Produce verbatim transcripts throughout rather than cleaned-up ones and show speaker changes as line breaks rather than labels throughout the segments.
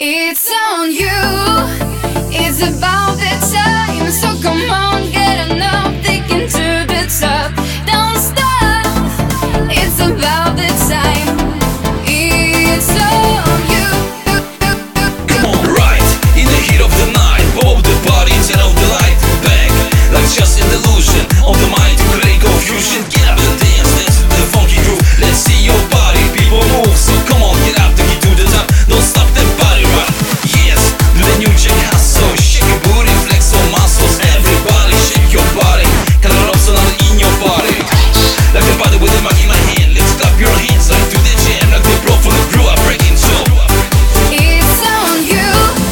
It's on you, it's about that time. So come on, get enough, thinking to the top. Don't stop, it's about the time. It's on you.
Come on, right, in the heat of the night, pop up the party, turn off the light. Back, like just an illusion of the mind to create confusion. Get up and dance, dance to the funky groove. Let's see your body, people move. So come on, get up, take it to the top. Don't stop the body rock. Yes, do the new jack hustle. Shake your booty, flex your muscles. Everybody shake your body. Can I rub some in your body? Like the body with the mic in my hand. Let's clap your hands like to the jam. Like the bro from the crew are breaking so.
It's on you.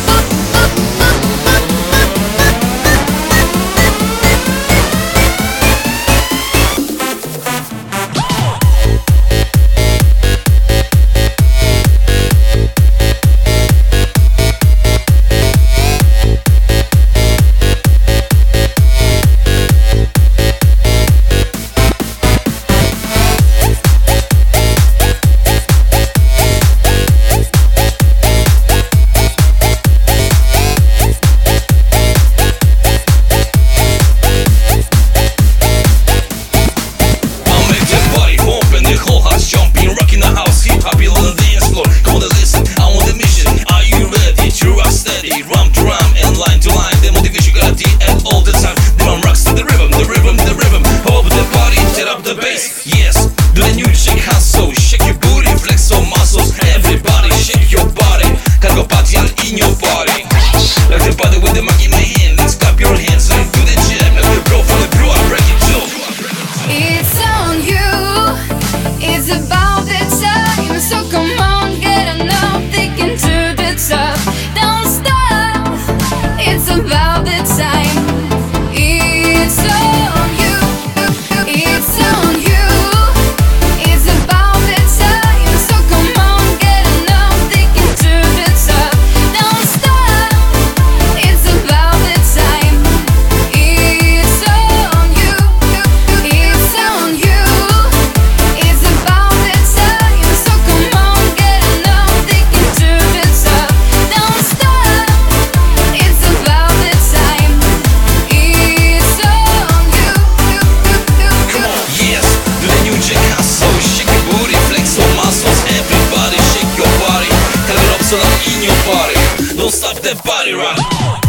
Jumping, rocking the house, hip hop, on the dance floor. Come on and listen, I'm on the mission. Are you ready to rock steady? Rhyme to rhyme and line to line. The motivation got the at all the time. The rhyme rocks to the rhythm, the rhythm, the rhythm. Pop up the party, tear up the bass. Yes, do the new shake hustle. Shake your booty, flex your muscles. Everybody shake your body. Can go party in your body. Like the body with the mic in my hand. Let's clap your hands like do the jam. Like the bro from the crew, I break it too.
It's on you. It's about that time, so come on, get enough, thinking to the top. Don't stop, it's about the time. It's on you, it's on you. It's about that time, so come on, get enough, thinking to the top. Don't stop, it's about the time. It's on you, it's on you.
In your body, don't stop that body rock.